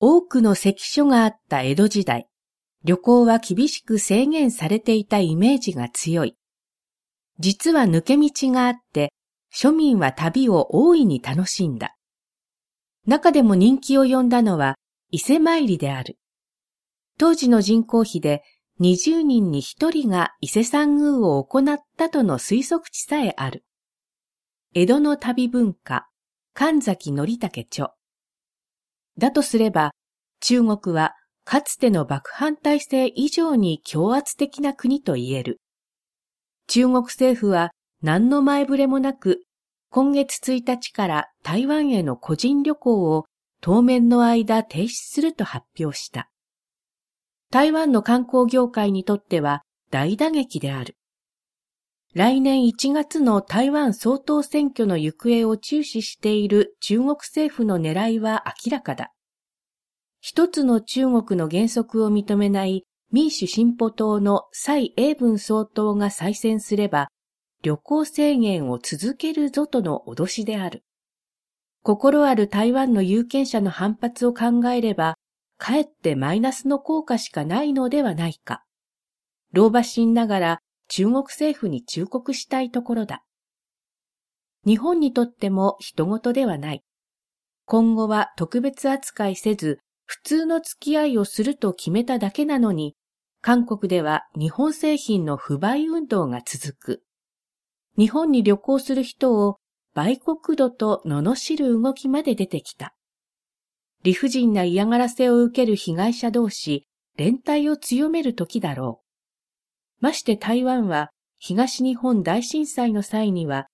多くの関所があった江戸時代、旅行は厳しく制限されていたイメージが強い。実は抜け道があって、庶民は旅を大いに楽しんだ。中でも人気を呼んだのは伊勢参りである。当時の人口比で20人に1人が伊勢参宮を行ったとの推測値さえある。江戸の旅文化、神崎則武著。だとすれば、中国はかつての幕藩体制以上に強圧的な国と言える。中国政府は何の前触れもなく、今月1日から台湾への個人旅行を当面の間停止すると発表した。台湾の観光業界にとっては大打撃である。来年1月の台湾総統選挙の行方を注視している中国政府の狙いは明らかだ。一つの中国の原則を認めない民主進歩党の蔡英文総統が再選すれば、旅行制限を続けるぞとの脅しである。心ある台湾の有権者の反発を考えれば、かえってマイナスの効果しかないのではないか。老婆心ながら中国政府に忠告したいところだ。日本にとっても人事ではない。今後は特別扱いせず、普通の付き合いをすると決めただけなのに、韓国では日本製品の不買運動が続く。日本に旅行する人を売国度と罵る動きまで出てきた。理不尽な嫌がらせを受ける被害者同士、連帯を強める時だろう。まして台湾は東日本大震災の際には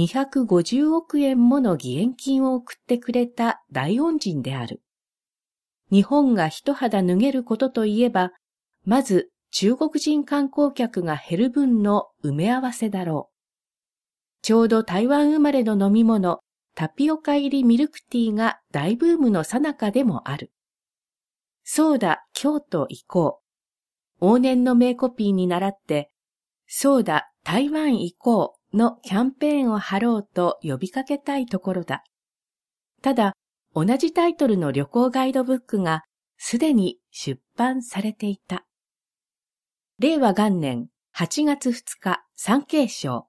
250億円もの義援金を送ってくれた大恩人である。日本が一肌脱げることといえば、まず中国人観光客が減る分の埋め合わせだろう。ちょうど台湾生まれの飲み物、タピオカ入りミルクティーが大ブームの最中でもある。そうだ、京都行こう。往年の名コピーに倣って、そうだ、台湾行こうのキャンペーンを張ろうと呼びかけたいところだ。ただ、同じタイトルの旅行ガイドブックがすでに出版されていた。令和元年8月2日、産経省。